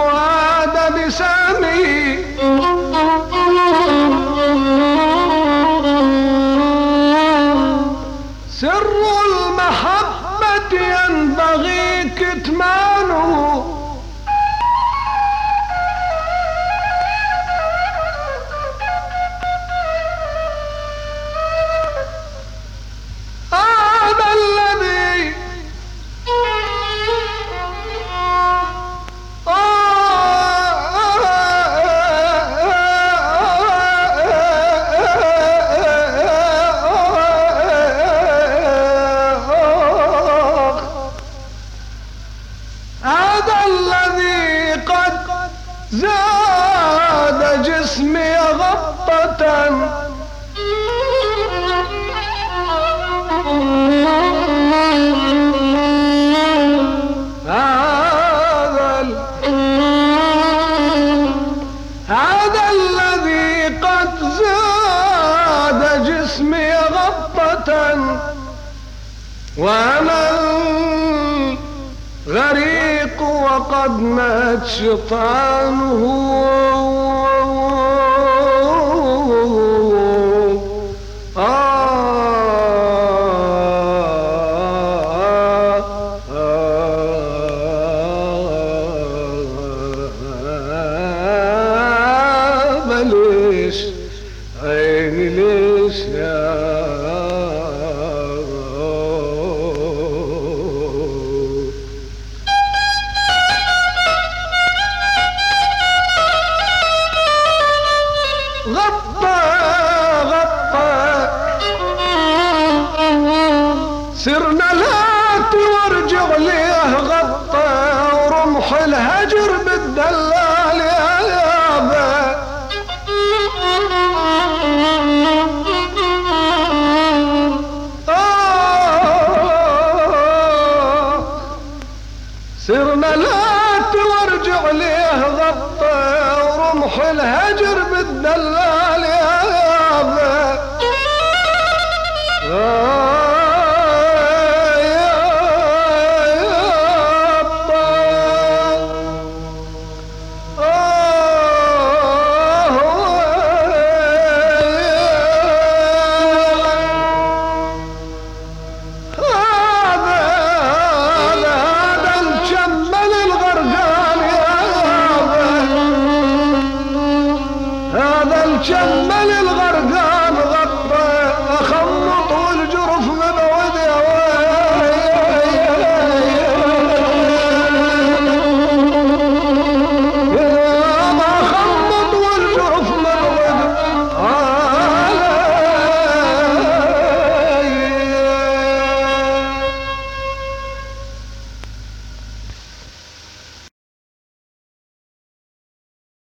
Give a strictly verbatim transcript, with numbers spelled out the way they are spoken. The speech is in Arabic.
وعاد بسامي سر المحبة ينبغي كتمانه هذا الذي هذا الذي قد زاد جسمي غبطة هذا الذي قد زاد جسمي غبطة وأنا الغريق وقد مات شيطانه ليش عيني ليش يا غطى غطى سرنا لات وارجع ليه غطى ورمح الهجر بالدلال يا يابا سرنا لات وارجع ليه غطى ورمح الهجر بالدلال يا يابا هذا الجمل